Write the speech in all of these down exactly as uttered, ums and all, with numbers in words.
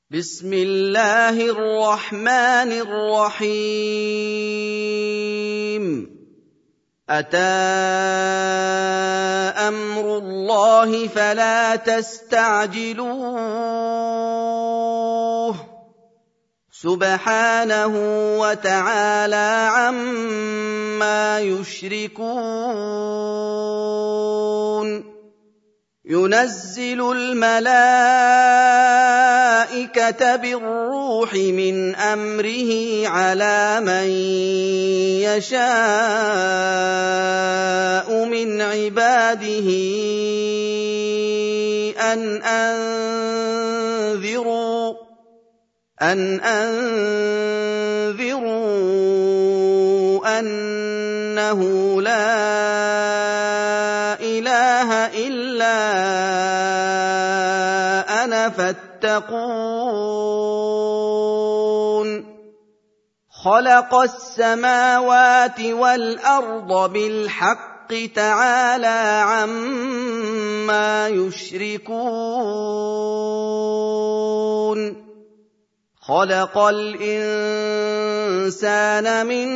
بسم الله الرحمن الرحيم أتى أمر الله فلا تستعجلوه سبحانه وتعالى عما يشركون ينزل الملائكة بالروح من أمره على من يشاء من عباده أن أنذروا أن أنذروا أنه لا إله إلا أنا فاتقون خلق السماوات والأرض بالحق تعالى عما يشركون خلق الإنسان من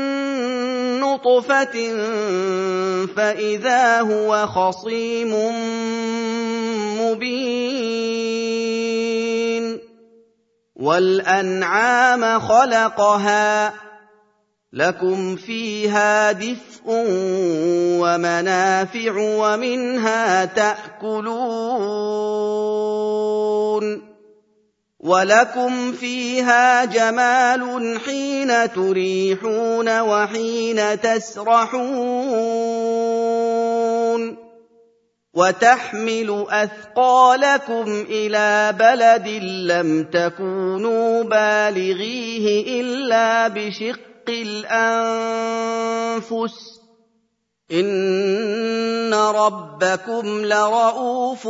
نطفة فإذا هو خصيم مبين والأنعام خلقها لكم فيها دفء ومنافع ومنها تأكلون وَلَكُمْ فِيهَا جَمَالٌ حِينَ تُرِيحُونَ وَحِينَ تَسْرَحُونَ وَتَحْمِلُ أَثْقَالَكُمْ إِلَىٰ بَلَدٍ لَّمْ تَكُونُوا بَالِغِيهِ إِلَّا بِشِقِّ الْأَنفُسِ ۚ إِنَّ رَبَّكُمْ لَرَءُوفٌ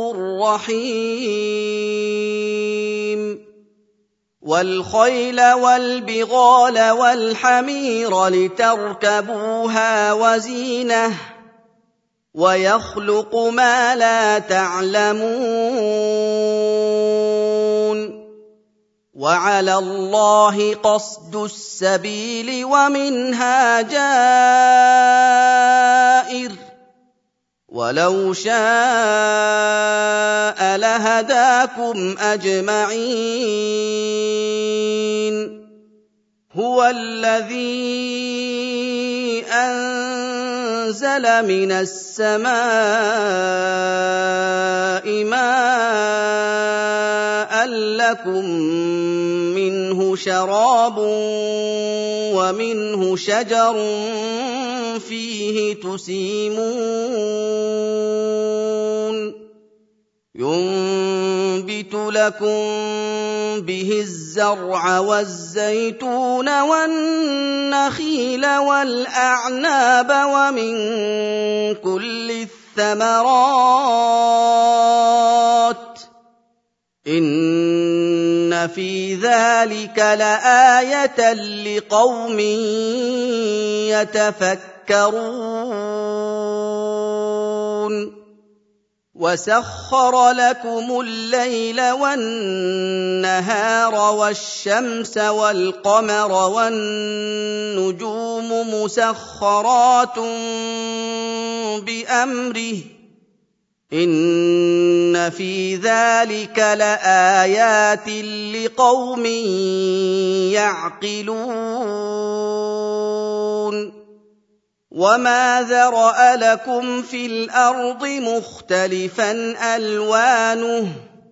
رَّحِيمٌ وَالْخَيْلَ وَالْبِغَالَ وَالْحَمِيرَ لِتَرْكَبُوهَا وَزِينَةً ۚ وَيَخْلُقُ مَا لَا تَعْلَمُونَ وَعَلَى اللَّهِ قَصْدُ السَّبِيلِ وَمِنْهَا جَائِرٌ ۚ وَلَوْ شَاءَ لَهَدَاكُمْ أَجْمَعِينَ هُوَ الَّذِي أَنزَلَ مِنَ السَّمَاءِ مَاءً لَّكُم مِّنْهُ شَرَابٌ وَمِنْهُ شَجَرٌ فِيهِ تُسِيمُونَ يُنبِتُ لَكُم بِهِ الزَّرْعَ وَالزَّيْتُونَ وَالنَّخِيلَ وَالْأَعْنَابَ وَمِن كُلِّ الثَّمَرَاتِ ۗ إِنَّ فِي ذَٰلِكَ لَآيَةً لِّقَوْمٍ يَتَفَكَّرُونَ وَسَخَّرَ لَكُمُ اللَّيْلَ وَالنَّهَارَ وَالشَّمْسَ وَالْقَمَرَ وَالنُّجُومُ مُسَخَّرَاتٌ بِأَمْرِهِ ۗ إِنَّ فِي ذَٰلِكَ لَآيَاتٍ لِّقَوْمٍ يَعْقِلُونَ وَمَا ذَرَأَ لَكُمْ فِي الْأَرْضِ مُخْتَلِفًا أَلْوَانُهُ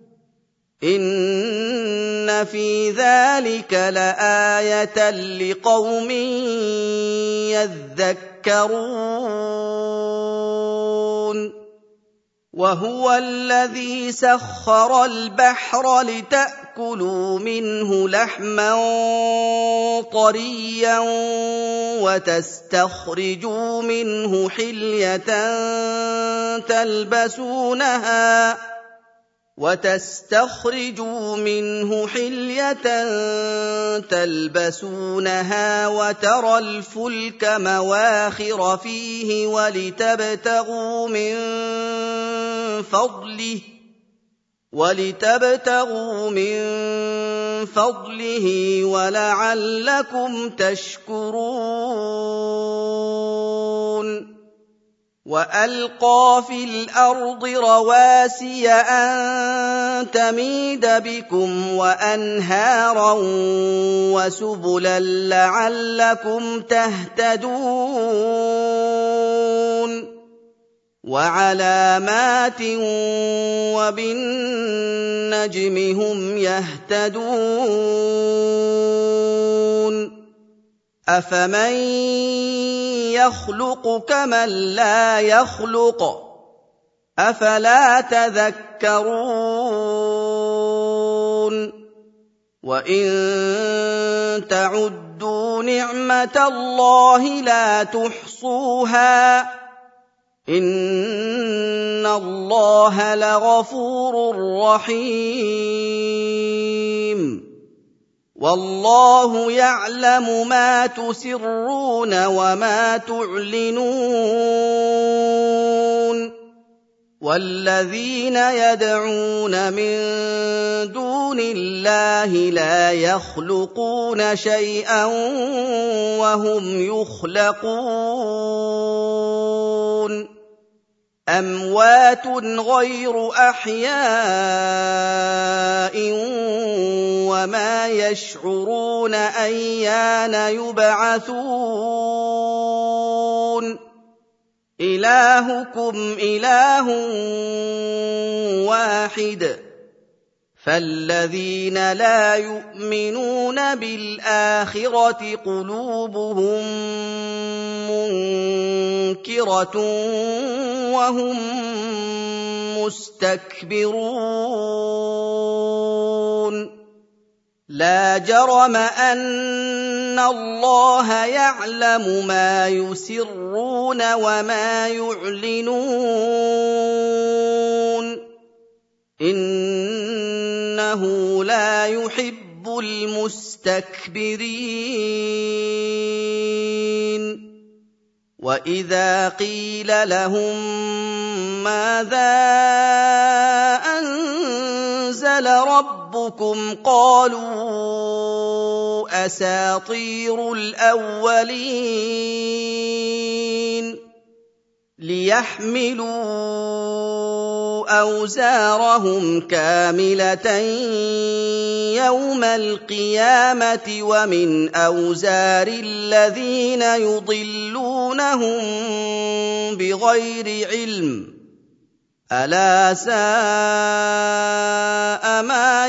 إِنَّ فِي ذَٰلِكَ لَآيَةً لِّقَوْمٍ يَذَّكَّرُونَ وَهُوَ الَّذِي سَخَّرَ الْبَحْرَ لِتَأْكُلُوا مِنْهُ لَحْمًا طَرِيًّا وَتَسْتَخْرِجُوا مِنْهُ حِلْيَةً تَلْبَسُونَهَا وَتَسْتَخْرِجُوا مِنْهُ حِلْيَةً تَلْبَسُونَهَا وَتَرَى الْفُلْكَ مَوَاخِرَ فِيهِ وَلِتَبْتَغُوا مِن فَضْلِهِ وَلِتَبْتَغُوا مِن فَضْلِهِ وَلَعَلَّكُمْ تَشْكُرُونَ وَأَلْقَىٰ فِي الْأَرْضِ رَوَاسِيَ أَن تَمِيدَ بِكُمْ وَأَنْهَارًا وَسُبُلًا لَّعَلَّكُمْ تَهْتَدُونَ وَعَلَامَاتٍ وَبِالنَّجْمِ هُمْ يَهْتَدُونَ أَفَمَن يَخْلُقُ كَمَن لَّا يَخْلُقُ ۗ أَفَلَا تَذَكَّرُونَ وَإِن تَعُدُّوا نِعْمَةَ اللَّهِ لَا تُحْصُوهَا ۗ إِنَّ اللَّهَ لَغَفُورٌ رَّحِيمٌ وَاللَّهُ يَعْلَمُ مَا تُسِرُّونَ وَمَا تُعْلِنُونَ وَالَّذِينَ يَدْعُونَ مِن دُونِ اللَّهِ لَا يَخْلُقُونَ شَيْئًا وَهُمْ يُخْلَقُونَ أَمْوَاتٌ غَيْرُ أَحْيَاءٍ وَمَا يَشْعُرُونَ أَيَّانَ يُبْعَثُونَ إِلَٰهُكُمْ إِلَٰهٌ وَاحِدٌ فَالَّذِينَ لَا يُؤْمِنُونَ بِالْآخِرَةِ قُلُوبُهُم مُّنكِرَةٌ وَهُم مُّسْتَكْبِرُونَ لَا جَرَمَ أَنَّ اللَّهَ يَعْلَمُ مَا يُسِرُّونَ وَمَا يُعْلِنُونَ إِنَّهُ لَا يُحِبُّ الْمُسْتَكْبِرِينَ وَإِذَا قِيلَ لَهُم مَّاذَا أَنزَلَ رَبُّكُمْ قَالُوا أَسَاطِيرُ الْأَوَّلِينَ لِيَحْمِلُوا أَوْزَارَهُمْ كَامِلَةً يَوْمَ الْقِيَامَةِ وَمِنْ أَوْزَارِ الَّذِينَ يُضِلُّونَهُم بِغَيْرِ عِلْمٍ ۗ أَلَا سَاءَ مَا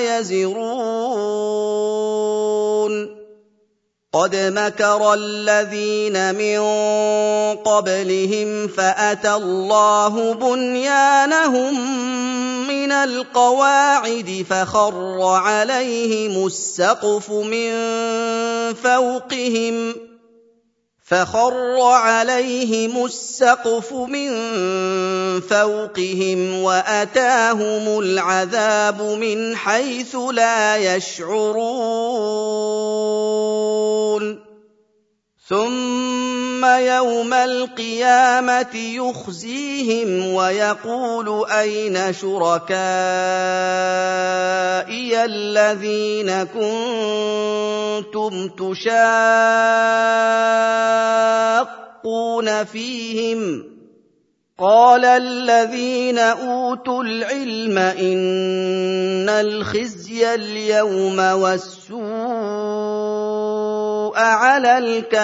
يَزِرُونَ قَدْ مَكَرَ الَّذِينَ مِن قَبْلِهِمْ فَأَتَى اللَّهُ بُنْيَانَهُم مِّنَ الْقَوَاعِدِ فَخَرَّ عَلَيْهِمُ السَّقْفُ مِن فَوْقِهِمْ فَخَرَّ عَلَيْهِمُ السَّقْفُ مِن فَوْقِهِمْ وَأَتَاهُمُ الْعَذَابُ مِنْ حَيْثُ لَا يَشْعُرُونَ ثُمَّ يَوْمَ الْقِيَامَةِ يُخْزِيهِمْ وَيَقُولُ أَيْنَ شُرَكَائِيَ الَّذِينَ كُنتُمْ تُشَاقُّونَ فِيهِمْ ۚ قَالَ الَّذِينَ أُوتُوا الْعِلْمَ إِنَّ الْخِزْيَ الْيَوْمَ وَالسُّوءَ عَلَى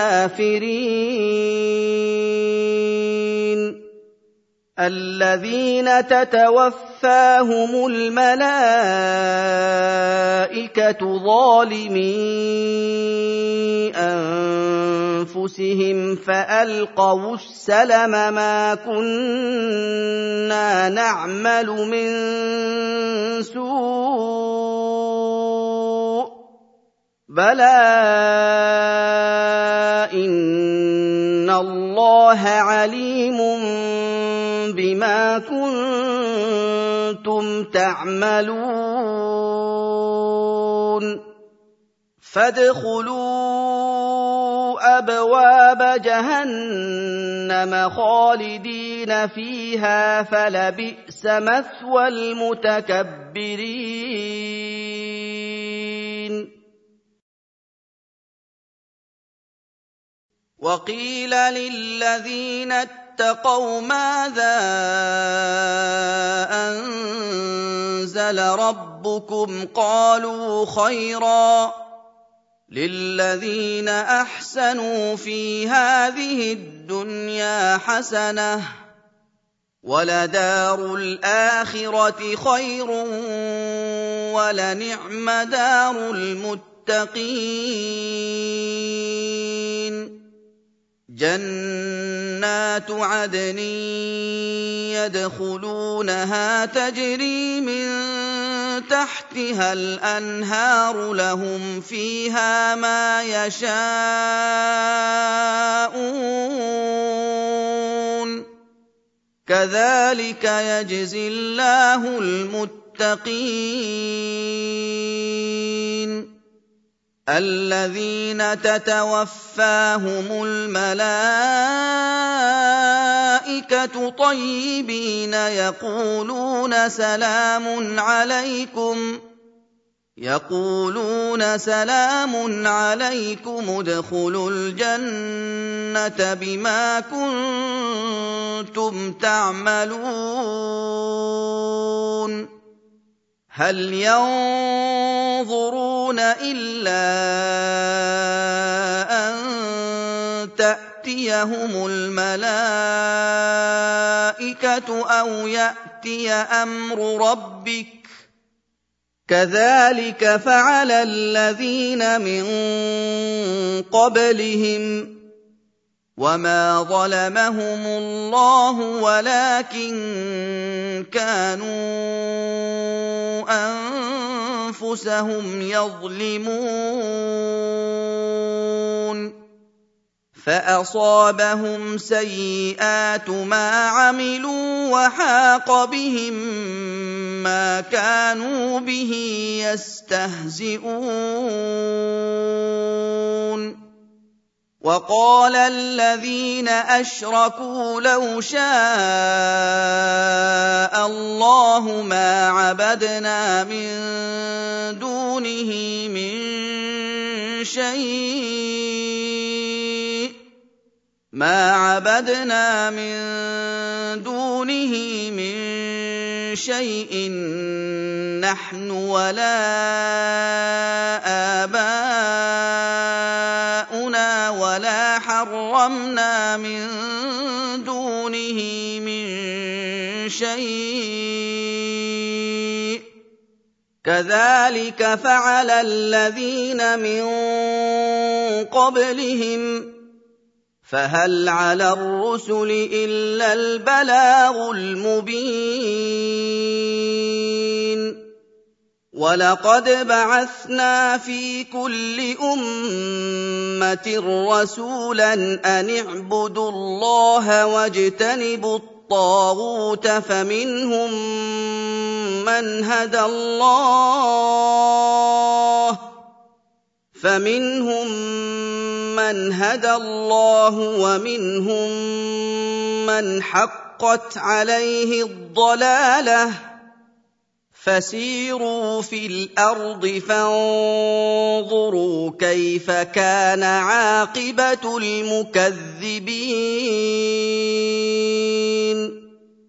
الْكَافِرِينَ الَّذِينَ تَتَوَفَّاهُمُ الْمَلَائِكَةُ ظَالِمِي أَنفُسِهِمْ فَأَلْقَوُا السَّلَمَ مَا كُنَّا نَعْمَلُ مِن سُوءٍ بَلَىٰ إِنَّ اللَّهَ عَلِيمٌ بِمَا كُنتُمْ تَعْمَلُونَ فَادْخُلُوا أبواب جهنم خالدين فيها فلبئس مثوى المتكبرين وقيل للذين اتقوا ماذا أنزل ربكم قالوا خيرا للذين أحسنوا في هذه الدنيا حسنة ولدار الآخرة خير ولنعم دار المتقين جنات عدن يدخلونها تجري من تحتها الأنهار لهم فيها ما يشاءون كذلك يجزي الله المتقين الذين تتوفاهم الملائكة طيبين يقولون سلام عليكم يقولون سلام عليكم ادخلوا الجنة بما كنتم تعملون هل ينظرون إلا أن تأتيهم الملائكة أو يأتي أمر ربك كذلك فعل الذين من قبلهم وما ظلمهم الله ولكن كانوا أنفسهم يظلمون فأصابهم سيئات ما عملوا وحاق بهم ما كانوا به يستهزئون وقال الذين أشركوا لو شاء الله ما عبدنا من دونه من شيء ما عبدنا من دونه من شيء نحن ولا آباؤنا ولا حرمنا من دونه من شيء كذلك فعل الذين من قبلهم فهل على الرسل إلا البلاغ المبين وَلَقَدْ بَعَثْنَا فِي كُلِّ أُمَّةٍ رَّسُولًا أَنِ اعْبُدُوا اللَّهَ وَاجْتَنِبُوا الطَّاغُوتَ فَمِنْهُم مَّنْ هَدَى اللَّهُ فَمِنْهُم مَّنْ هَدَى اللَّهُ وَمِنْهُم مَّنْ حَقَّتْ عَلَيْهِ الضَّلَالَةُ فَسِيرُوا فِي الْأَرْضِ فَانظُرُوا كَيْفَ كَانَ عَاقِبَةُ الْمُكَذِّبِينَ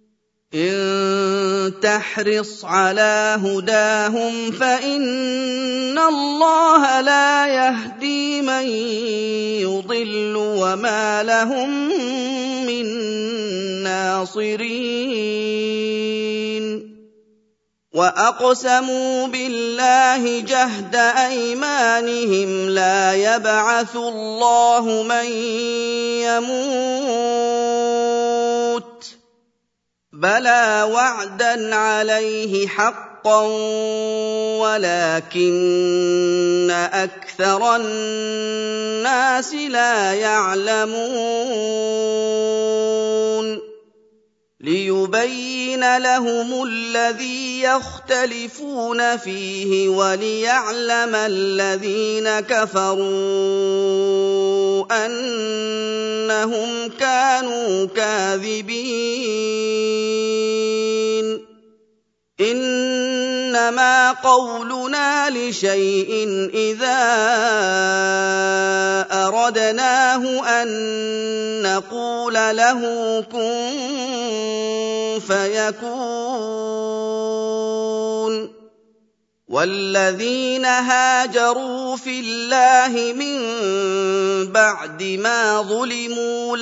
إِن تَحْرِصْ عَلَىٰ هُدَاهُمْ فَإِنَّ اللَّهَ لَا يَهْدِي مَن يُضِلُّ وَمَا لَهُم مِّن نَّاصِرِينَ وَأَقْسَمُوا بِاللَّهِ جَهْدَ أَيْمَانِهِمْ لَا يَبْعَثُ اللَّهُ مَن يَمُوتُ بَلَىٰ وَعْدًا عَلَيْهِ حَقًّا وَلَٰكِنَّ أَكْثَرَ النَّاسِ لَا يَعْلَمُونَ لِيُبَيِّنَ لَهُمُ الَّذِي يَخْتَلِفُونَ فِيهِ وَلِيَعْلَمَ الَّذِينَ كَفَرُوا أَنَّهُمْ كَانُوا كَاذِبِينَ إِنَّمَا قَوْلُنَا لِشَيْءٍ إِذَا أَرَدْنَاهُ أَن نَّقُولَ لَهُ كُن فَيَكُونُ وَالَّذِينَ هَاجَرُوا فِي اللَّهِ مِن بَعْدِ مَا ظُلِمُوا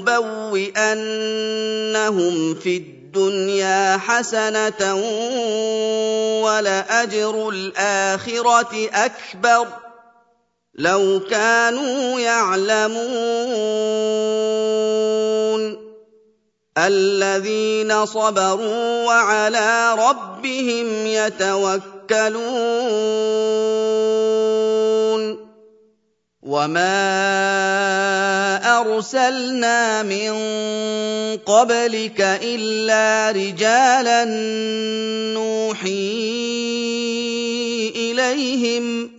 لَنُبَوِّئَنَّهُمْ فِي الدُّنْيَا حَسَنَةً وَلَأَجْرُ الْآخِرَةِ أَكْبَرُ لَوْ كَانُوا يَعْلَمُونَ الَّذِينَ صَبَرُوا وَعَلَىٰ رَبِّهِمْ يَتَوَكَّلُونَ وَمَا أَرْسَلْنَا مِن قَبْلِكَ إِلَّا رِجَالًا نُّوحِي إِلَيْهِمْ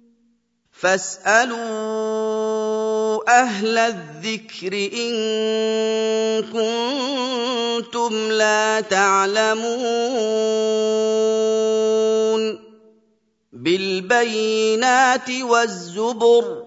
فَاسْأَلُوا أَهْلَ الذِّكْرِ إِن كُنتُمْ لَا تَعْلَمُونَ بِالْبَيِّنَاتِ وَالزُّبُرِ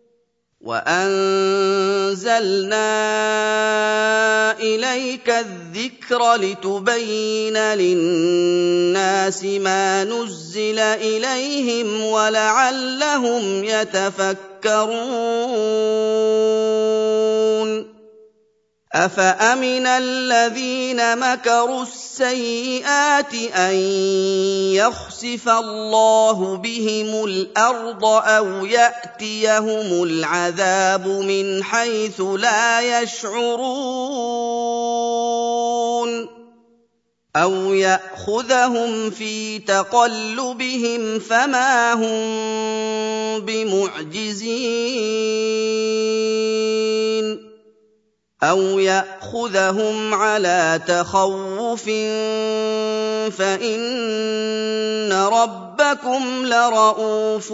وَأَنزَلْنَا إِلَيْكَ الذِّكْرَ لِتُبَيِّنَ لِلنَّاسِ مَا نُزِّلَ إِلَيْهِمْ وَلَعَلَّهُمْ يَتَفَكَّرُونَ أَفَأَمِنَ الَّذِينَ مَكَرُوا السَّيِّئَاتِ أَن يَخْسِفَ اللَّهُ بِهِمُ الْأَرْضَ أَوْ يَأْتِيَهُمُ الْعَذَابُ مِنْ حَيْثُ لَا يَشْعُرُونَ أَوْ يَأْخُذَهُمْ فِي تَقَلُّبِهِمْ فَمَا هُم بِمُعْجِزِينَ أَوْ يَأْخُذَهُمْ عَلَىٰ تَخَوُّفٍ فَإِنَّ رَبَّكُمْ لَرَءُوفٌ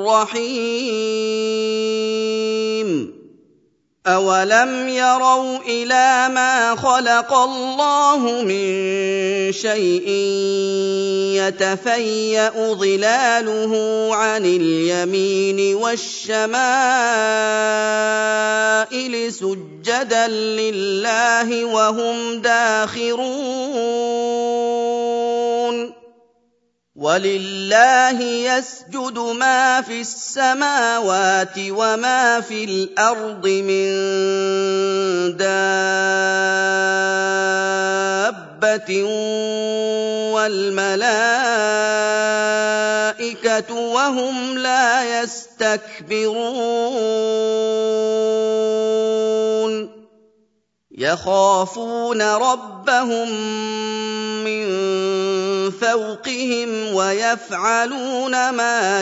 رَّحِيمٌ أَوَلَمْ يَرَوْا إِلَىٰ مَا خَلَقَ اللَّهُ مِن شَيْءٍ يَتَفَيَّأُ ظِلَالُهُ عَنِ الْيَمِينِ وَالشَّمَائِلِ سُجَّدًا لِّلَّهِ وَهُمْ دَاخِرُونَ وَلِلَّهِ يَسْجُدُ مَا فِي السَّمَاوَاتِ وَمَا فِي الْأَرْضِ مِن دَابَّةٍ وَالْمَلَائِكَةُ وَهُمْ لَا يَسْتَكْبِرُونَ يَخَافُونَ رَبَّهُم مِّن فَوْقِهِمْ وَيَفْعَلُونَ مَا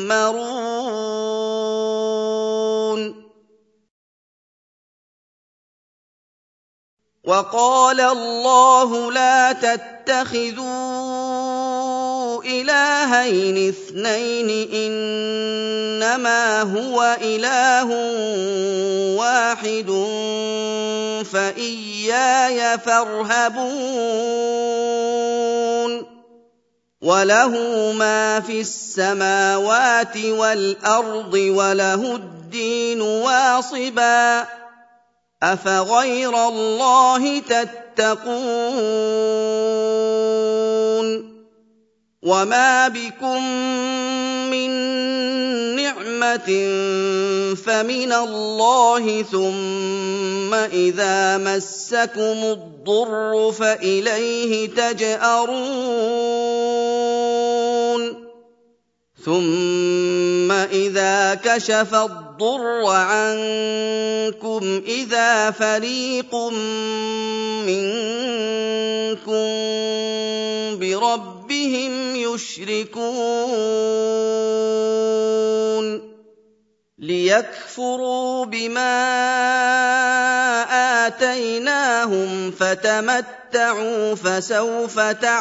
يُؤْمَرُونَ وَقَالَ اللَّهُ لَا تَتَّخِذُوا إِلَٰهَيْنِ اثْنَيْنِ إِنَّمَا هُوَ إِلَٰهٌ وَاحِدٌ فَإِيَّايَ فَارْهَبُونِ وَلَهُ مَا فِي السَّمَاوَاتِ وَالْأَرْضِ وَلَهُ الدِّينُ وَاصِبًا أَفَغَيْرَ اللَّهِ تَتَّقُونَ وَمَا بِكُم مِّن نِّعْمَةٍ فَمِنَ اللَّهِ ثُمَّ إِذَا مَسَّكُمُ الضُّرُّ فَإِلَيْهِ تَجْأَرُونَ ثُمَّ إِذَا كَشَفَ الضُّرَّ عَنكُمْ إِذَا فَرِيقٌ مِّنكُم بِرَبِّهِمْ يُشْرِكُونَ لِيَكْفُرُوا بِمَا آتَيْنَاهُمْ فَتَمَتَّعُوا تَمَتَّعُوا فَسَوْفَ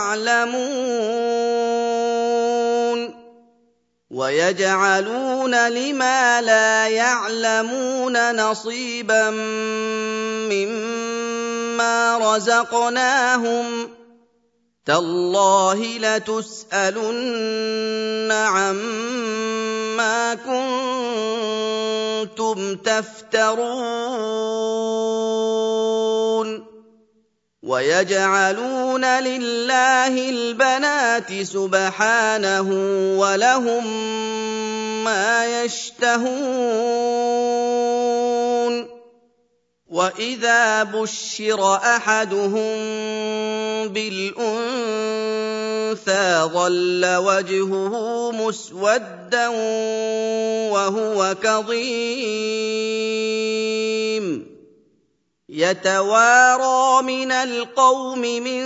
تَعْلَمُونَ وَيَجْعَلُونَ لِمَا لَا يَعْلَمُونَ نَصِيبًا مِّمَّا رَزَقْنَاهُمْ ۗ تَاللَّهِ لَتُسْأَلُنَّ عَمَّا كُنتُمْ تَفْتَرُونَ وَيَجْعَلُونَ لِلَّهِ الْبَنَاتِ سُبْحَانَهُ وَلَهُم مَّا يَشْتَهُونَ وَإِذَا بُشِّرَ أَحَدُهُم بِالْأُنثَىٰ ظَلَّ وَجْهُهُ مُسْوَدًّا وَهُوَ كَظِيمٌ يَتَوَارَىٰ مِنَ الْقَوْمِ مِن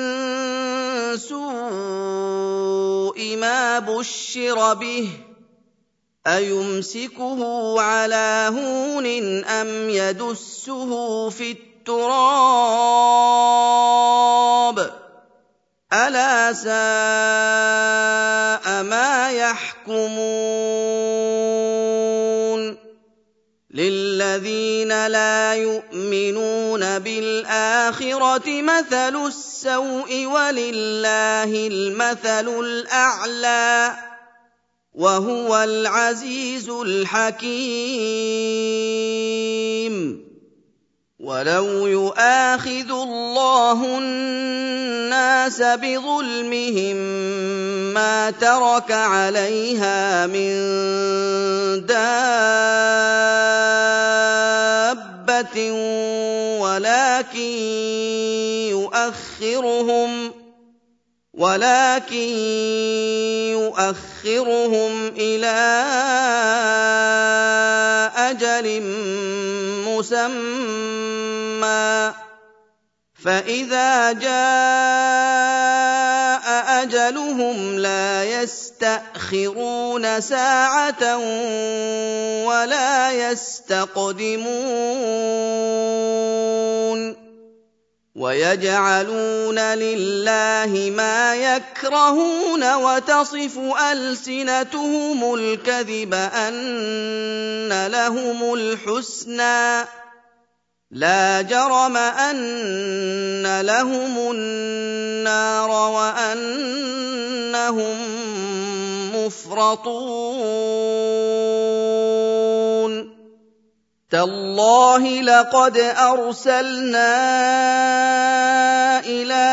سُوءِ مَا بُشِّرَ بِهِ أَيُمْسِكُهُ عَلَىٰ هُونٍ أَمْ يَدُسُّهُ فِي التُّرَابِ أَلَا سَاءَ مَا يَحْكُمُونَ لِلَّذِينَ لَا يُؤْمِنُونَ بِالْآخِرَةِ مَثَلُ السَّوْءِ وَلِلَّهِ الْمَثَلُ الْأَعْلَىٰ وَهُوَ الْعَزِيزُ الْحَكِيمُ وَلَوْ يُؤَاخِذُ اللَّهُ النَّاسَ بِظُلْمِهِم مَّا تَرَكَ عَلَيْهَا مِن دَابَّةٍ وَلَٰكِن يُؤَخِّرُهُمْ ولكن يؤخرهم إلى أجل مسمى فإذا جاء أجلهم لا يستأخرون ساعة ولا يستقدمون وَيَجْعَلُونَ لِلَّهِ مَا يَكْرَهُونَ وَتَصِفُ أَلْسِنَتُهُمُ الْكَذِبَ أَنَّ لَهُمُ الْحُسْنَىٰ ۖ لَا جَرَمَ أَنَّ لَهُمُ النَّارَ وَأَنَّهُم مُّفْرَطُونَ تَاللَّهِ لَقَدْ أَرْسَلْنَا إِلَىٰ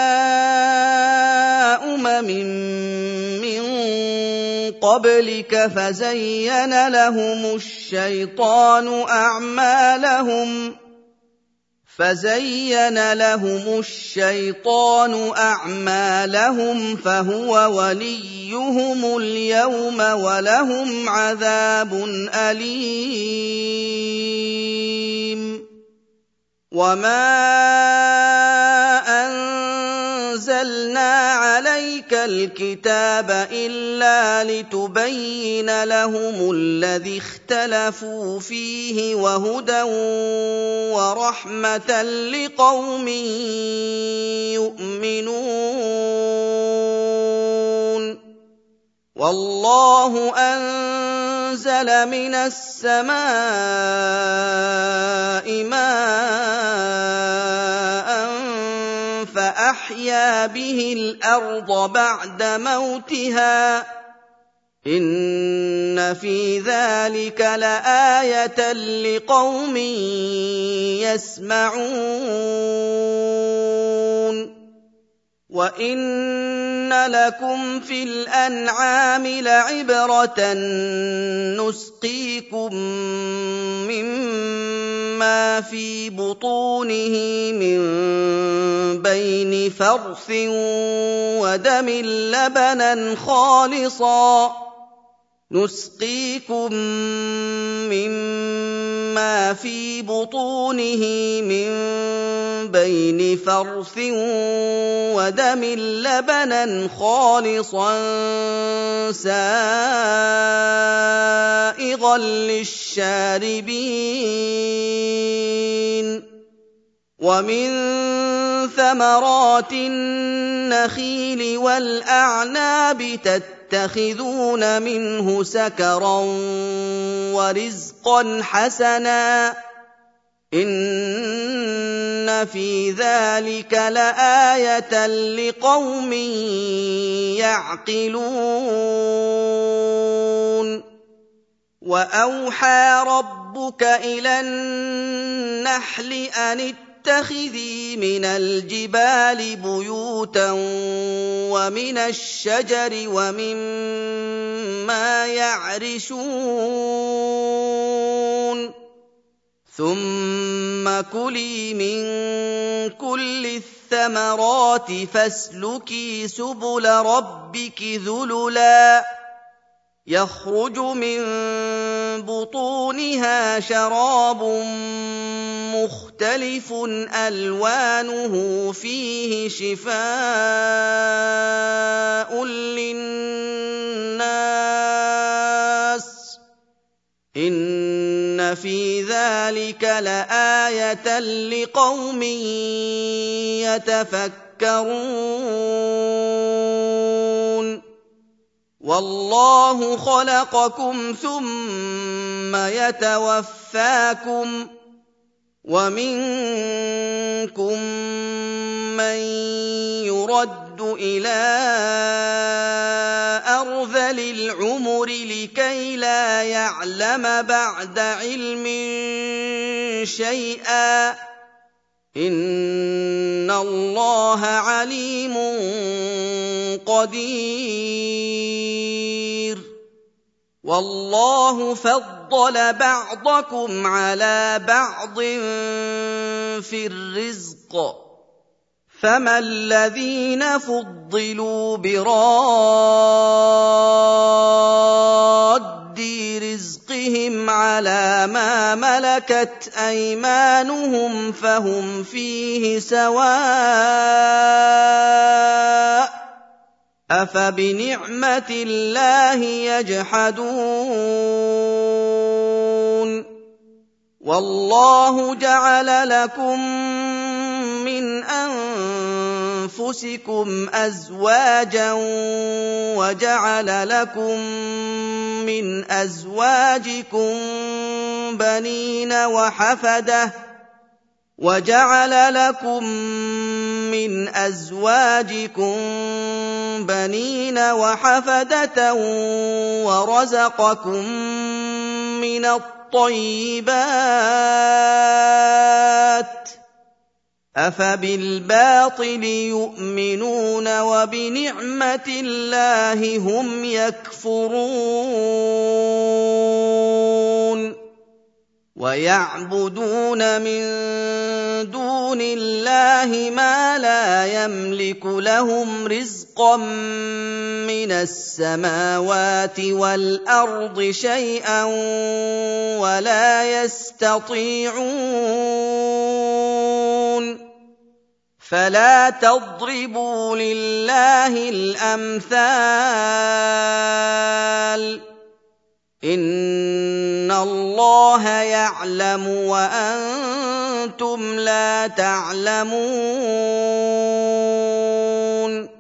أُمَمٍ مِّن قَبْلِكَ فَزَيَّنَ لَهُمُ الشَّيْطَانُ أَعْمَالَهُمْ فَزَيَّنَ لَهُمُ الشَّيْطَانُ أَعْمَالَهُمْ فَهُوَ وَلِيُّهُمُ الْيَوْمَ وَلَهُمْ عَذَابٌ أَلِيمٌ وَمَا أَنزَلْنَا عَلَيْكَ الْكِتَابَ إِلَّا لِتُبَيِّنَ لَهُمُ الَّذِي اخْتَلَفُوا فِيهِ وَهُدًى وَرَحْمَةً لِّقَوْمٍ يُؤْمِنُونَ وَاللَّهُ أَنزَلَ مِنَ السَّمَاءِ مَاءً فَأَحْيَا بِهِ الْأَرْضَ بَعْدَ مَوْتِهَا ۚ إِنَّ فِي ذَٰلِكَ لَآيَةً لِّقَوْمٍ يَسْمَعُونَ وَإِنَّ لَكُمْ فِي الْأَنْعَامِ لَعِبْرَةً نُّسْقِيكُم مِّمَّا فِي بُطُونِهِ مِن بَيْنِ فَرْثٍ وَدَمٍ لَّبَنًا خَالِصًا نُسْقِيكُم مِّمَّا فِي بُطُونِهِ مِن بَيْنِ فَرْثٍ وَدَمٍ لَّبَنًا خَالِصًا سَائِغًا لِّلشَّارِبِينَ وَمِن ثَمَرَاتِ النَّخِيلِ وَالْأَعْنَابِ تَتَّخِذُونَ مِنْهُ سَكَرًا وَرِزْقًا حَسَنًا ۗ إِنَّ فِي ذَٰلِكَ لَآيَةً لِّقَوْمٍ يَعْقِلُونَ. وَأَوْحَىٰ رَبُّكَ إِلَى النَّحْلِ أَنِ اتَّخِذِي مِنَ الْجِبَالِ بُيُوتًا وَمِنَ الشَّجَرِ وَمِمَّا يَعْرِشُونَ ثُمَّ كُلِي مِن كُلِّ الثَّمَرَاتِ فَاسْلُكِي سُبُلَ رَبِّكِ ذُلُلًا يَخْرُجُ مِن بُطُونِهَا شَرَابٌ مُّخْتَلِفٌ أَلْوَانُهُ فِيهِ شِفَاءٌ لِّلنَّاسِ ۗ إِنَّ فِي ذَٰلِكَ لَآيَةً لِّقَوْمٍ يَتَفَكَّرُونَ. وَاللَّهُ خَلَقَكُمْ ثُمَّ يَتَوَفَّاكُمْ ۖ وَمِنكُم مَّن يُرَدُّ إِلَىٰ أَرْذَلِ الْعُمُرِ لِكَيْ لَا يَعْلَمَ بَعْدَ عِلْمٍ شَيْئًا ۚ إِنَّ اللَّهَ عَلِيمٌ قَدِيرٌ. وَاللَّهُ فَضَّلَ بَعْضَكُمْ عَلَىٰ بَعْضٍ فِي الرِّزْقِ ۚ فَمَا الَّذِينَ فُضِّلُوا بِرَادِّي رِزْقِهِمْ عَلَىٰ مَا مَلَكَتْ أَيْمَانُهُمْ فَهُمْ فِيهِ سَوَاءٌ ۚ أَفَبِنِعْمَةِ اللَّهِ يَجْحَدُونَ. وَاللَّهُ جَعَلَ لَكُم مِّنْ أَنفُسِكُمْ أَزْوَاجًا وَجَعَلَ لَكُم مِّنْ أَزْوَاجِكُم بَنِينَ وَحَفَدَةً وَجَعَلَ لَكُم مِّنْ أَزْوَاجِكُم بَنِينَ وَحَفَدَةً وَرَزَقَكُم مِّنَ الطَّيِّبَاتِ ۚ أَفَبِالْبَاطِلِ يُؤْمِنُونَ وَبِنِعْمَةِ اللَّهِ هُمْ يَكْفُرُونَ. وَيَعْبُدُونَ مِن دُونِ اللَّهِ مَا لَا يَمْلِكُ لَهُمْ رِزْقًا مِّنَ السَّمَاوَاتِ وَالْأَرْضِ شَيْئًا وَلَا يَسْتَطِيعُونَ. فَلَا تَضْرِبُوا لِلَّهِ الْأَمْثَالَ ۚ إِنَّ اللَّهَ يَعْلَمُ وَأَنتُمْ لَا تَعْلَمُونَ.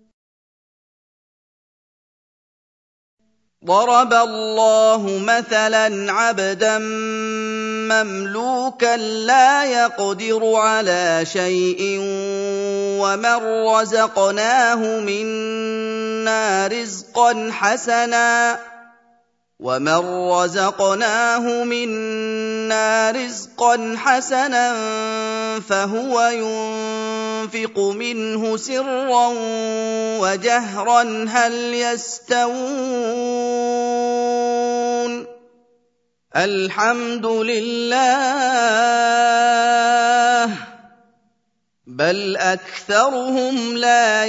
ضَرَبَ اللَّهُ مَثَلًا عَبْدًا مَّمْلُوكًا لَّا يَقْدِرُ عَلَىٰ شَيْءٍ وَمَن رَّزَقْنَاهُ مِنَّا رِزْقًا حَسَنًا وَمَن رَّزَقْنَاهُ مِنَّا رِزْقًا حَسَنًا فَهُوَ يُنفِقُ مِنْهُ سِرًّا وَجَهْرًا هَلْ يَسْتَوُونَ ۚ الْحَمْدُ لِلَّهِ ۚ بَلْ أَكْثَرُهُمْ لَا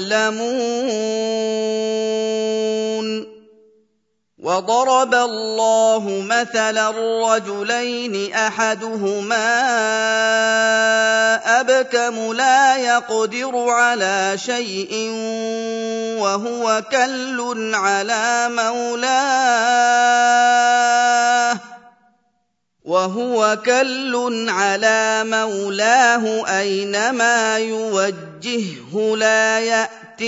يَعْلَمُونَ. وَضَرَبَ اللَّهُ مَثَلًا رَّجُلَيْنِ أَحَدُهُمَا أَبْكَمُ لَا يَقْدِرُ عَلَىٰ شَيْءٍ وَهُوَ كَلٌّ عَلَىٰ مَوْلَاهُ وهو كل على مولاه أينما يوجهه لا يأت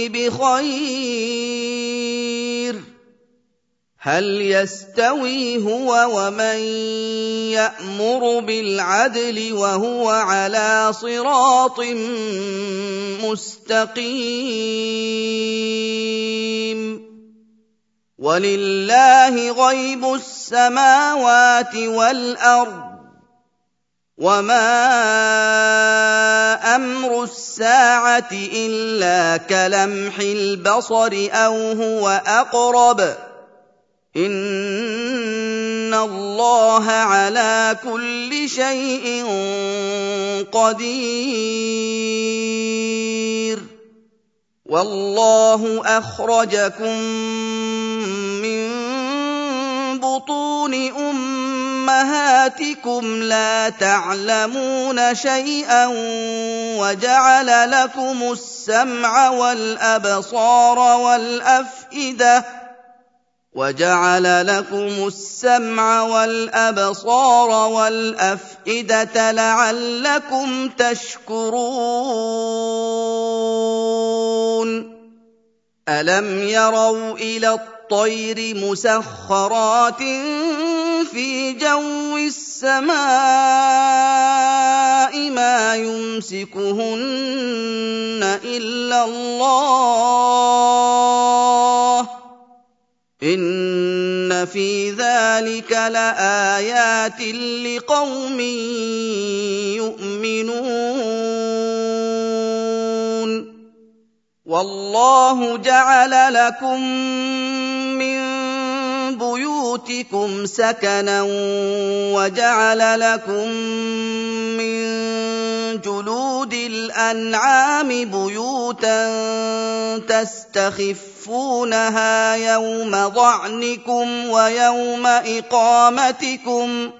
بخير هل يستوي هو ومن يأمر بالعدل وهو على صراط مستقيم ولله غيب السماوات والأرض وما أمر الساعة إلا كلمح البصر أو هو أقرب إن الله على كل شيء قدير والله أخرجكم من بطون أمهاتكم لا تعلمون شيئا وجعل لكم السمع والأبصار والأفئدة وجعل لكم السمع والأبصار والأفئدة لعلكم تشكرون ألم يروا إلى الطير مسخرات في جو السماء ما يمسكهن إلا الله إن في ذلك لآيات لقوم يؤمنون والله جعل لكم من بيوتكم سكنا وجعل لكم من جلود الأنعام بيوتا تستخفونها يوم ضعنكم ويوم إقامتكم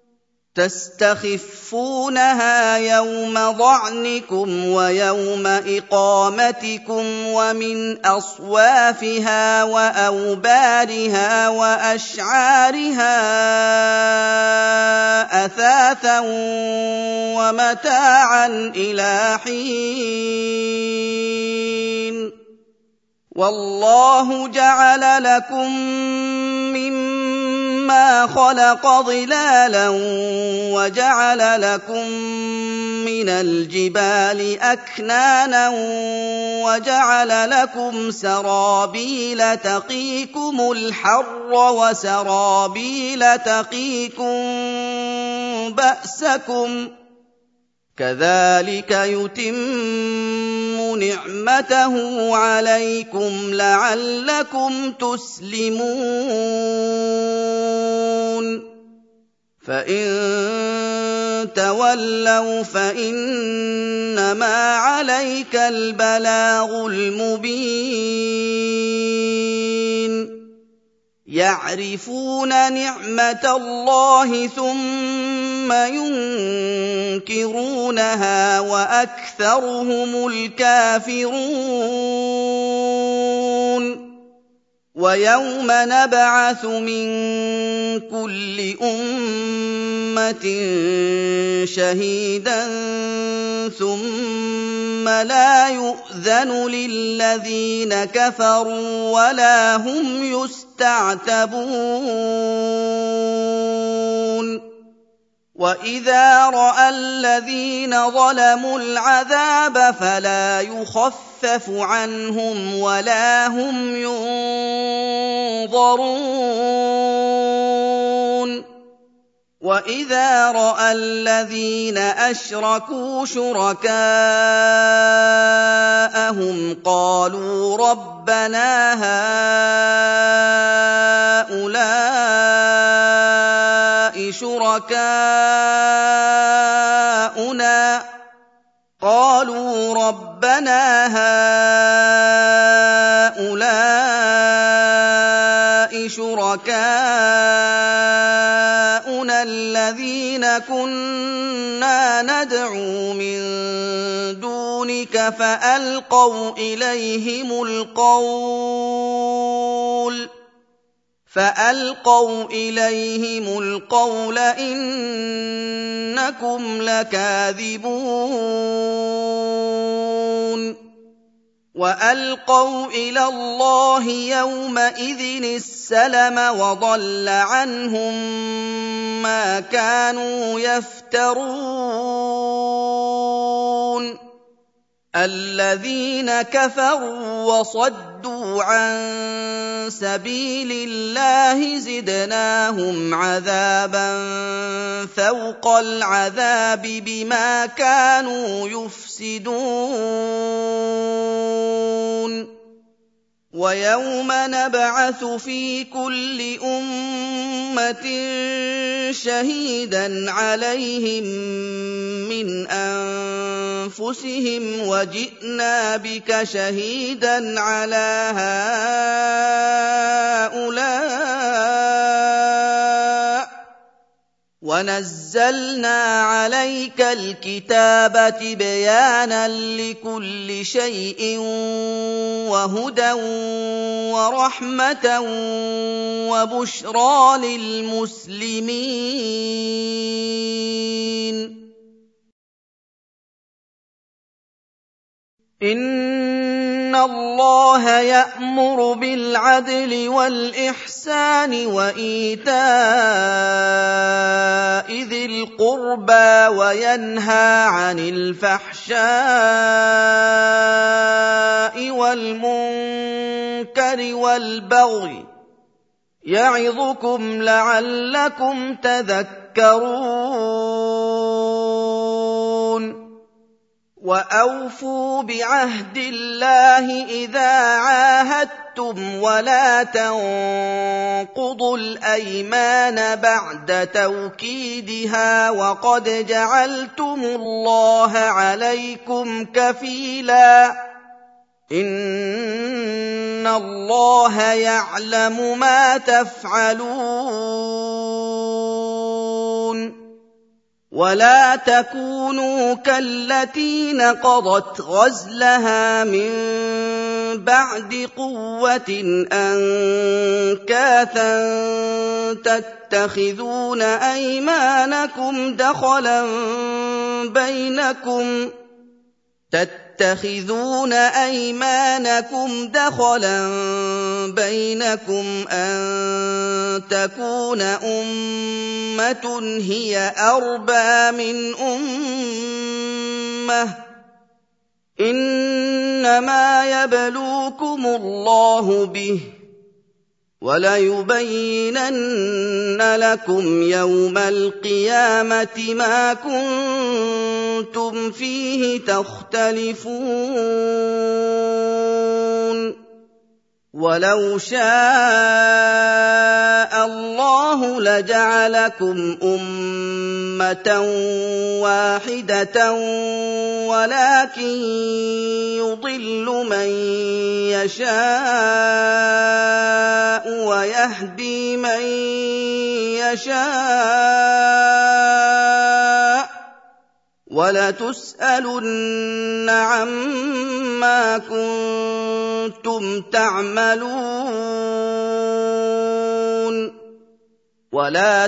تستخفونها يوم ضعنكم ويوم إقامتكم ومن أصوافها وأوبارها وأشعارها أثاثا ومتاعا إلى حين والله جعل لكم مما خلق ظلالا وجعل لكم من الجبال أكنانا وجعل لكم سرابيل تقيكم الحر وسرابيل تقيكم بأسكم كذلك يتم نعمته عليكم لعلكم تسلمون فإن تولوا فإنما عليك البلاغ المبين يعرفون نعمة الله ثم ينكرونها وأكثرهم الكافرون ويوم نبعث من كل أمة شهيدا ثم لا يؤذن للذين كفروا ولا هم يستعتبون وإذا رأى الذين ظلموا العذاب فلا يخفف عنهم ولا هم ينظرون وإذا رأى الذين أشركوا شركاءهم قالوا ربنا هؤلاء شركاؤنا قالوا ربنا هؤلاء شركاؤنا الذين كنا ندعو من دونك فألقوا إليهم القول فألقوا إليهم القول إنكم لكاذبون وألقوا إلى الله يومئذ السلم وضل عنهم ما كانوا يفترون الذين كفروا وصدوا عن سبيل الله زدناهم عذابا فوق العذاب بما كانوا يفسدون ويوم نبعث في كل أمة شهيدا عليهم من أنفسهم وجئنا بك شهيدا على هؤلاء ونزلنا عليك الكتاب تبيانا لكل شيء وهدى ورحمة وبشرى للمسلمين إن الله يأمر بالعدل والإحسان وإيتاء ذي القربى وينهى عن الفحشاء والمنكر والبغي يعظكم لعلكم تذكرون وأوفوا بعهد الله إذا عاهدتم ولا تنقضوا الأيمان بعد توكيدها وقد جعلتم الله عليكم كفيلا إن الله يعلم ما تفعلون ولا تكونوا كالتي نقضت غزلها من بعد قوة أنكاثا تتخذون أيمانكم دخلا بينكم تتخذون أيمانكم دخلا بينكم أن تكون أمة هي أربى من أمة إنما يبلوكم الله به وَلَيُبَيِّنَنَّ لَكُمْ يَوْمَ الْقِيَامَةِ مَا كُنتُمْ فِيهِ تَخْتَلِفُونَ وَلَوْ شَاءَ اللَّهُ لَجَعَلَكُمْ أُمَّةً وَاحِدَةً وَلَكِن يُضِلُّ مَن يَشَاءُ وَيَهْدِي مَن يَشَاءُ وَلَتُسْأَلُنَّ عَمَّا كُنتُمْ تَعْمَلُونَ وَلَا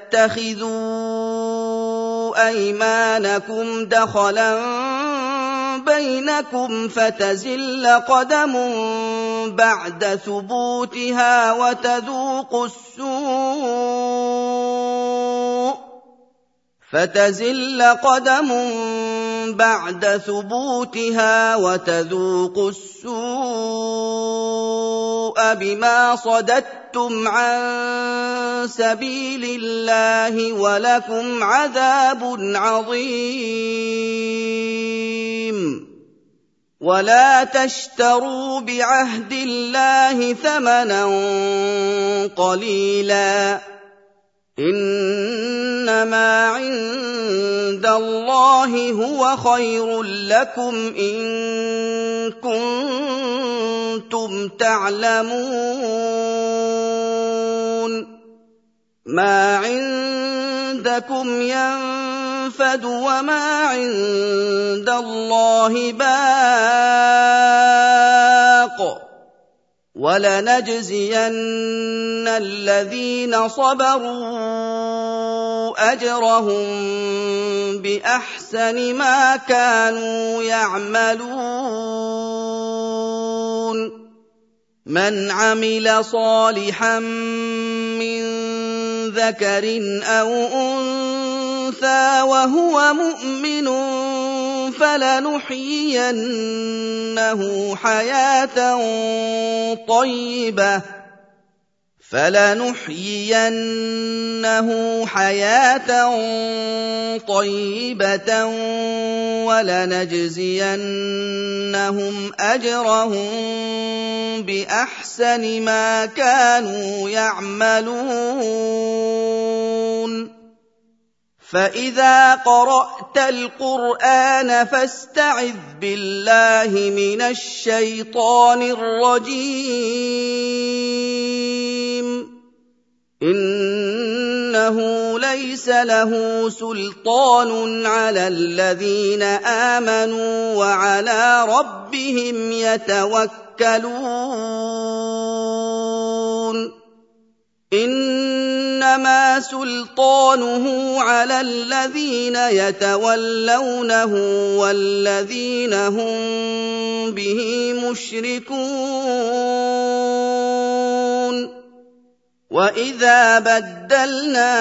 تَتَّخِذُوا أَيْمَانَكُمْ دَخَلًا بَيْنَكُمْ فَتَزِلَّ قَدَمٌ بَعْدَ ثُبُوتِهَا وَتَذُوقُوا السُّوءَ فتزل قدم بعد ثبوتها وتذوقوا السوء بما صددتم عن سبيل الله ولكم عذاب عظيم ولا تشتروا بعهد الله ثمنا قليلا إنما عند الله هو خير لكم إن كنتم تعلمون ما عندكم ينفد وما عند الله باق وَلَنَجْزِيَنَّ الَّذِينَ صَبَرُوا أَجْرَهُم بِأَحْسَنِ مَا كَانُوا يَعْمَلُونَ مَنْ عَمِلَ صَالِحًا مِّن ذَكَرٍ أَوْ أُنثَىٰ وَهُوَ مُؤْمِنٌ فَلَنُحْيِيَنَّهُ حَيَاةً طَيِّبَةً فَلَنُحْيِيَنَّهُ حَيَاةً طَيِّبَةً وَلَنَجْزِيَنَّهُمْ أَجْرَهُم بِأَحْسَنِ مَا كَانُوا يَعْمَلُونَ فَإِذَا قَرَأْتَ الْقُرْآنَ فَاسْتَعِذْ بِاللَّهِ مِنَ الشَّيْطَانِ الرَّجِيمِ إِنَّهُ لَيْسَ لَهُ سُلْطَانٌ عَلَى الَّذِينَ آمَنُوا وَعَلَىٰ رَبِّهِمْ يَتَوَكَّلُونَ إِنَّمَا سُلْطَانُهُ عَلَى الَّذِينَ يَتَوَلَّوْنَهُ وَالَّذِينَ هُم بِهِ مُشْرِكُونَ وَإِذَا بَدَّلْنَا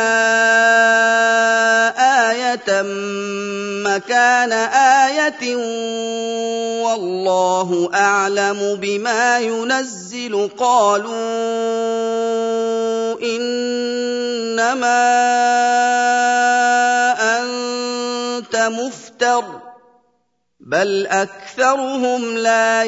آيَةً مَّكَانَ آيَةٍ وَاللَّهُ أَعْلَمُ بِمَا يُنَزِّلُ قَالُوا إِنَّمَا أَنتَ مُفْتَرٍ بَلْ أَكْثَرُهُمْ لَا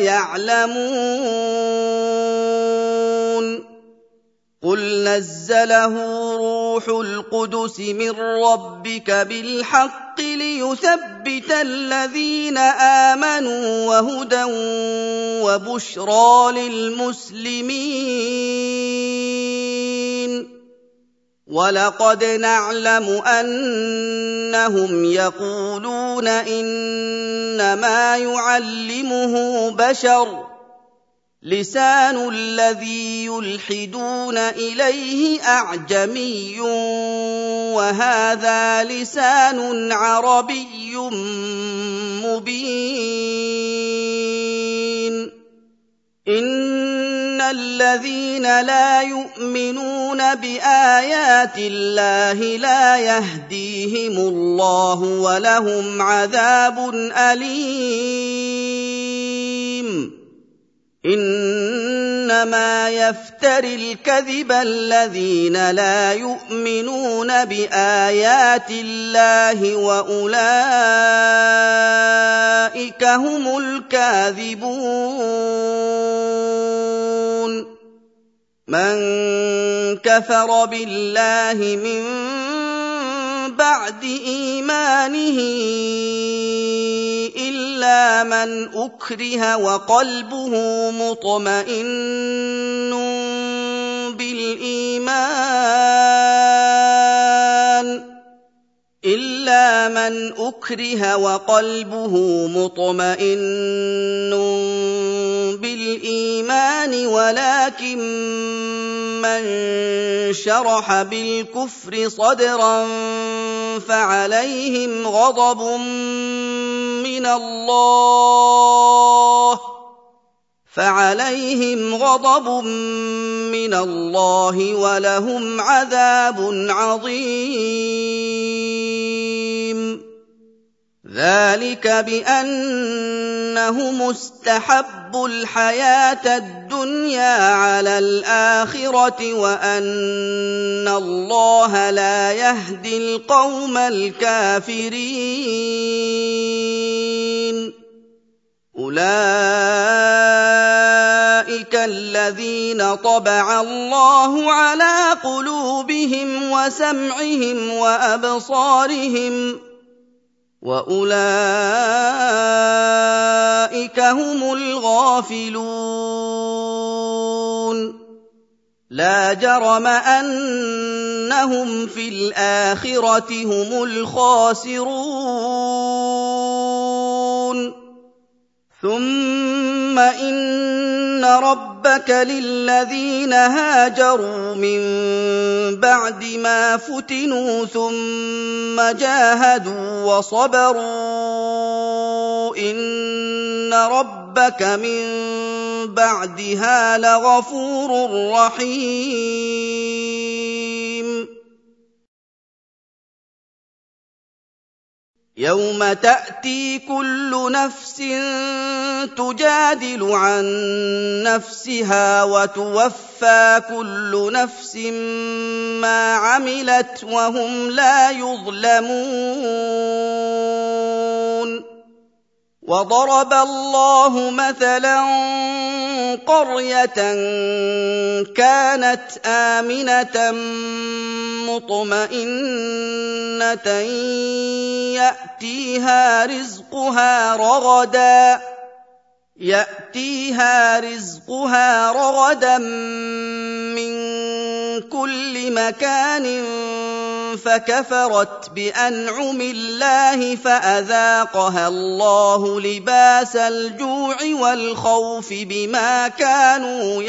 يَعْلَمُونَ قُلْ نَزَّلَهُ رُوحُ الْقُدُسِ مِن رَّبِّكَ بِالْحَقِّ لِيُثَبِّتَ الَّذِينَ آمَنُوا وَهُدًى وَبُشْرَىٰ لِلْمُسْلِمِينَ وَلَقَدْ نَعْلَمُ أَنَّهُمْ يَقُولُونَ إِنَّمَا يُعَلِّمُهُ بَشَرٌ لِّسَانُ الَّذِي يُلْحِدُونَ إِلَيْهِ أَعْجَمِيٌّ وَهَٰذَا لِسَانٌ عَرَبِيٌّ مُّبِينٌ إِنَّ الَّذِينَ لَا يُؤْمِنُونَ بِآيَاتِ اللَّهِ لَا يَهْدِيهِمُ اللَّهُ وَلَهُمْ عَذَابٌ أَلِيمٌ إِنَّمَا يَفْتَرِي الْكَذِبَ الَّذِينَ لَا يُؤْمِنُونَ بِآيَاتِ اللَّهِ وَأُولَٰئِكَ هُمُ الْكَاذِبُونَ مَن كَفَرَ بِاللَّهِ مِن بَعْدِ إِيمَانِهِ إِلَّا مَنْ أُكْرِهَ وَقَلْبُهُ مُطْمَئِنٌّ بِالْإِيمَانِ إِلَّا مَنْ أُكْرِهَ وَقَلْبُهُ مُطْمَئِنٌّ بِالْإِيمَانِ وَلَٰكِن مَّن شَرَحَ بِالْكُفْرِ صَدْرًا فَعَلَيْهِمْ غَضَبٌ مِّنَ اللَّهِ فَعَلَيْهِمْ غَضَبٌ مِّنَ اللَّهِ وَلَهُمْ عَذَابٌ عَظِيمٌ ذَٰلِكَ بِأَنَّهُمُ اسْتَحَبُّوا الْحَيَاةَ الدُّنْيَا عَلَى الْآخِرَةِ وَأَنَّ اللَّهَ لَا يَهْدِي الْقَوْمَ الْكَافِرِينَ أُولَٰئِكَ الَّذِينَ طَبَعَ اللَّهُ عَلَىٰ قُلُوبِهِمْ وَسَمْعِهِمْ وَأَبْصَارِهِمْ وَأُولَٰئِكَ هُمُ الْغَافِلُونَ لَا جَرَمَ أَنَّهُمْ فِي الْآخِرَةِ هُمُ الْخَاسِرُونَ ثُمَّ إِنَّ رَبَّكَ لِلَّذِينَ هَاجَرُوا مِن بَعْدِ مَا فُتِنُوا ثُمَّ جَاهَدُوا وَصَبَرُوا إِنَّ رَبَّكَ مِن بَعْدِهَا لَغَفُورٌ رَّحِيمٌ يَوْمَ تَأْتِي كُلُّ نَفْسٍ تُجَادِلُ عَن نَّفْسِهَا وَتُوَفَّىٰ كُلُّ نَفْسٍ مَّا عَمِلَتْ وَهُمْ لَا يُظْلَمُونَ وَضَرَبَ اللَّهُ مَثَلًا قَرْيَةً كَانَتْ آمِنَةً مُّطْمَئِنَّةً يَأْتِيهَا رِزْقُهَا رَغَدًا يَأْتِيهَا رِزْقُهَا رَغَدًا مِّن كُلِّ مَكَانٍ فَكَفَرَتْ بِأَنْعُمِ اللَّهِ فَأَذَاقَهَا اللَّهُ لِبَاسَ الْجُوعِ وَالْخَوْفِ بِمَا كَانُوا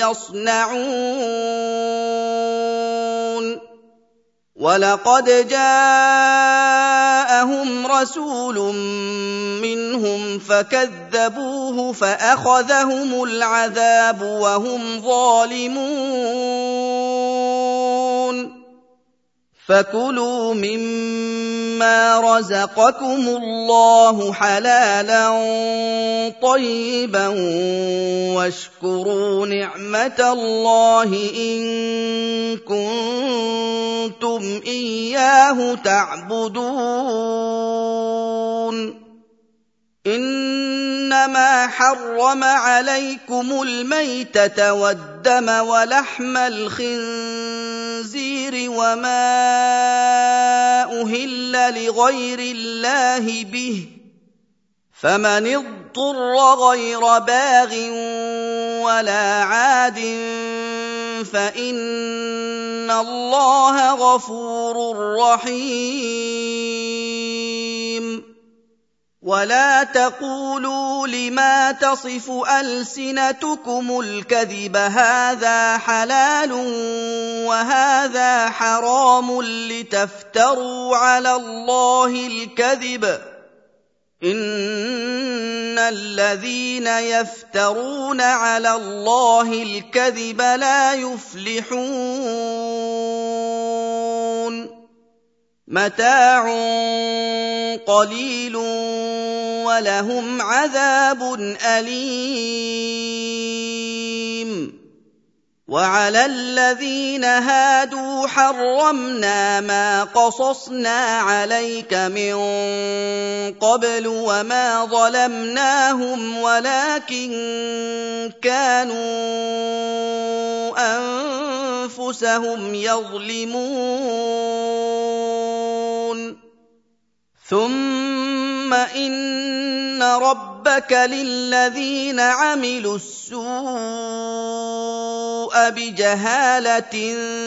يَصْنَعُونَ وَلَقَدْ جَاءَهُمْ رَسُولٌ مِّنْهُمْ فَكَذَّبُوهُ فَأَخَذَهُمُ الْعَذَابُ وَهُمْ ظَالِمُونَ فَكُلُوا مِمَّا رَزَقَكُمُ اللَّهُ حَلَالًا طَيِّبًا وَاشْكُرُوا نِعْمَةَ اللَّهِ إِن كُنتُمْ إِيَّاهُ تَعْبُدُونَ إِنَّمَا حَرَّمَ عَلَيْكُمُ الْمَيْتَةَ وَالدَّمَ وَلَحْمَ الْخِنزِيرِ وَمَا أُهِلَّ لِغَيْرِ اللَّهِ بِهِ ۖ فَمَنِ اضْطُرَّ غَيْرَ بَاغٍ وَلَا عَادٍ فَإِنَّ اللَّهَ غَفُورٌ رَّحِيمٌ وَلَا تَقُولُوا لِمَا تَصِفُ أَلْسِنَتُكُمُ الْكَذِبَ هَٰذَا حَلَالٌ وَهَٰذَا حَرَامٌ لِّتَفْتَرُوا عَلَى اللَّهِ الْكَذِبَ ۚ إِنَّ الَّذِينَ يَفْتَرُونَ عَلَى اللَّهِ الْكَذِبَ لَا يُفْلِحُونَ مَتَاعٌ قَلِيلٌ وَلَهُمْ عَذَابٌ أَلِيمٌ وَعَلَى الَّذِينَ هَادُوا حَرَّمْنَا مَا قَصَصْنَا عَلَيْكَ مِن قَبْلُ وَمَا ظَلَمْنَاهُمْ وَلَٰكِن كَانُوا أَنفُسَهُمْ يَظْلِمُونَ ثُمَّ إِنَّ رَبَّكَ لِلَّذِينَ عَمِلُوا السُّوءَ بِجَهَالَةٍ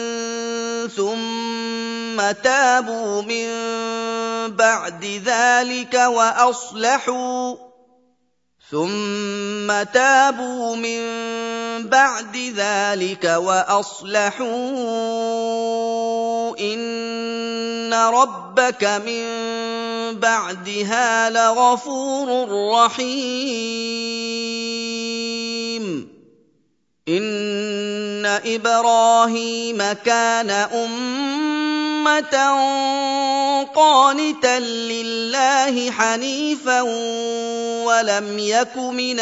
ثُمَّ تَابُوا مِن بَعْدِ ذَلِكَ وَأَصْلَحُوا ثُمَّ تَابُوا مِن بَعْدِ ذَلِكَ وَأَصْلَحُوا إِنَّ رَبَّكَ مِن بَعْدِهَا لَغَفُورٌ رَّحِيمٌ إِنَّ إِبْرَاهِيمَ كَانَ أُمَّةً قَانِتًا لِّلَّهِ حَنِيفًا وَلَمْ يَكُ مِنَ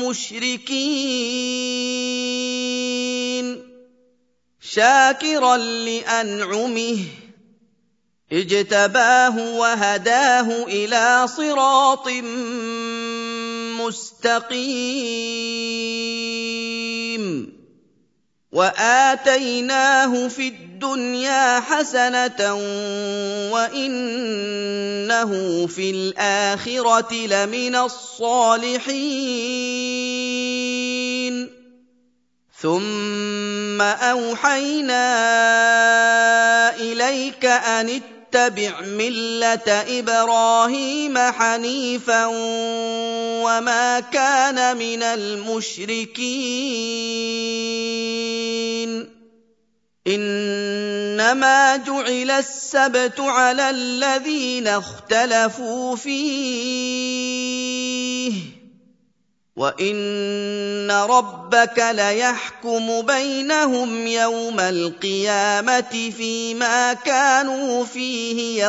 الْمُشْرِكِينَ شَاكِرًا لِّأَنْعُمِهِ اجْتَبَاهُ وَهَدَاهُ إِلَىٰ صِرَاطٍ مُّسْتَقِيمٍ وَآتَيْنَاهُ فِي الدُّنْيَا حَسَنَةً وَإِنَّهُ فِي الْآخِرَةِ لَمِنَ الصَّالِحِينَ ثُمَّ أَوْحَيْنَا إِلَيْكَ أَنِ اتَّبِعْ مِلَّةَ إِبْرَاهِيمَ حَنِيفًا وَمَا كَانَ مِنَ الْمُشْرِكِينَ إِنَّمَا جُعِلَ السَّبْتُ عَلَى الَّذِينَ اخْتَلَفُوا فِيهِ وَإِنَّ رَبَّكَ لَيَحْكُمُ بَيْنَهُمْ يَوْمَ الْقِيَامَةِ فِيمَا كَانُوا فِيهِ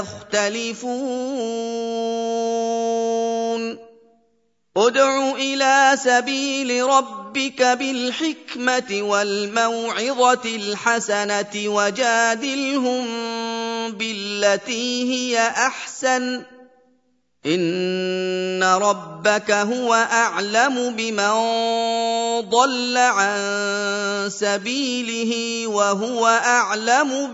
يَخْتَلِفُونَ ادْعُ إِلَىٰ سَبِيلِ رَبِّكَ بِالْحِكْمَةِ وَالْمَوْعِظَةِ الْحَسَنَةِ وَجَادِلْهُم بِالَّتِي هِيَ أَحْسَنُ ۚ إِنَّ رَبَّكَ هُوَ أَعْلَمُ بِمَن ضَلَّ عَن سَبِيلِهِ وَهُوَ أَعْلَمُ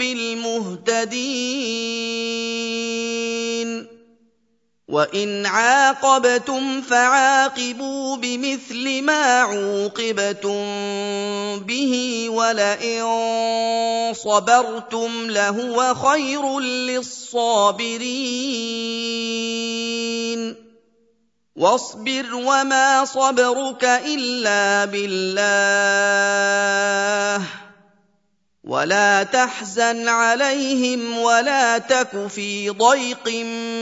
بِالْمُهْتَدِينَ وَإِنْ عَاقَبْتُمْ فَعَاقِبُوا بِمِثْلِ مَا عُوقِبْتُم بِهِ وَلَئِن صَبَرْتُمْ لَهُوَ خَيْرٌ لِّلصَّابِرِينَ وَاصْبِرْ وَمَا صَبْرُكَ إِلَّا بِاللَّهِ وَلَا تَحْزَنْ عَلَيْهِمْ وَلَا تَكُ فِي ضَيْقٍ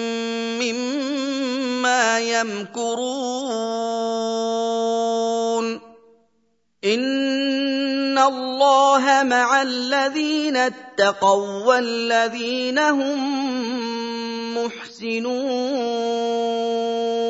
مِّمَّا يَمْكُرُونَ إِنَّ اللَّهَ مَعَ الَّذِينَ اتَّقَوا وَّالَّذِينَ هُم مُّحْسِنُونَ